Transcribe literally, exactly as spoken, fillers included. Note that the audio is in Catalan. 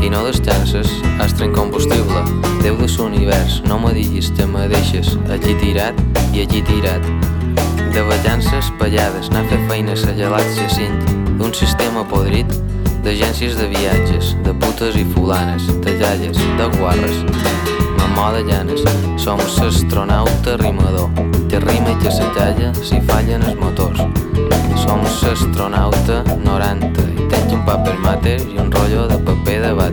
i no les xances, astre incombustible, Déu de l'univers, no me diguis que me deixes allí tirat i allí tirat. De vallances pallades, anar a fer feines a gelats Jacint, d'un sistema podrit, d'agències de viatges, de putes i fulanes, de llalles, de guarres, mamó de llanes. Som l'astronauta rimador, que rima i que s'atalla si fallen els motors. Som l'astronauta noranta i tenc un paper mate i un rotllo de paper de bat.